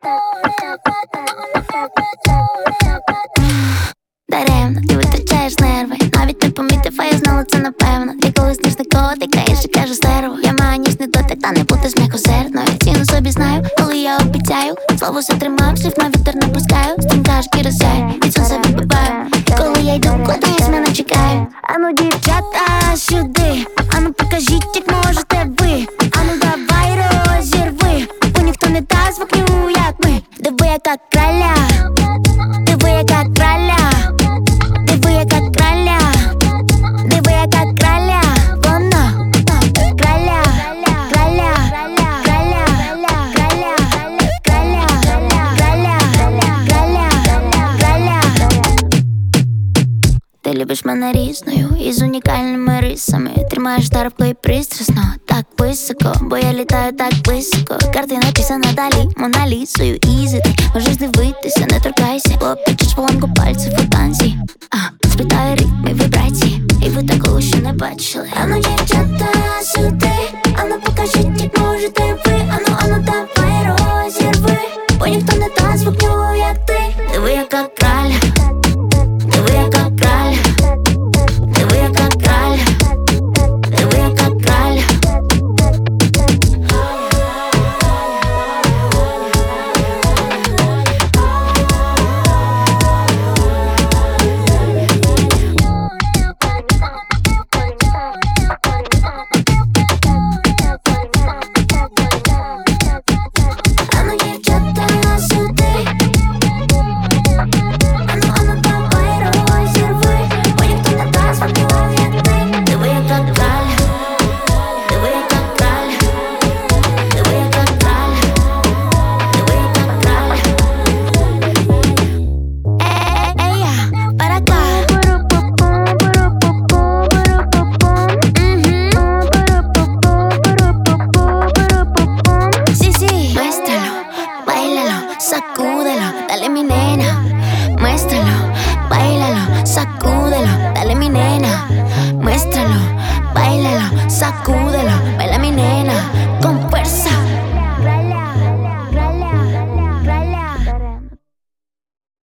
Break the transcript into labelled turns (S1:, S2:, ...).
S1: Даремно ти витрачаєш нерви, навіть не помітив, а я знала це напевно. Ти колись ніжний котик, а інший каже стерво. Я маю ніжний дотик, та не бути м'якосердною. Ціну собі знаю, коли я обіцяю. Слово все тримаю, слів на вітер не пускаю. Стрімка шкіра сяє, від сонця вибиваю. Коли я йду, кудись мене чекаю. Ану, дівчата, сюди. Ану, покажіть, як можете ви. Ану, давай розірви, бо ніхто не дасть вогню, як ми. Диви, яка краля, диви, яка краля, диви, яка краля, диви, яка краля. Вона краля, краля, краля, краля, краля, краля, краля, краля. Ти любиш мене різною і з унікальними рисами. Тримаєш тарпко і пристрасно, так високо, бо я літаю так високо. Картина писана далі, Моналізою, ізі. Ти можеш дивитися, не торкайся, бо підчиш волонку пальців у танці. Спитаю ритми, вібрації, і ви такого ще не бачили. Ану, дівчата, сюди. Ану, покажіть, як можете ви. Ану, давай розірви, бо ніхто не дасть вогню, як ти. Диви, яка краля, диви, яка краля, диви, яка краля, диви, яка краля. Ану, дівчата, сюди. Ану, давай розірви, бо ніхто не дасть вогню, як ти. Диви, яка краля, диви, яка краля, диви, яка краля, диви, яка краля. Ей-я, para acá. Sí, sí, muéstralo, báilalo, sacúdelo, dale mi nena. Muéstralo, báilalo, sacúdelo, dale mi nena. Muéstralo, báilalo, sacúdelo, baila mi nena.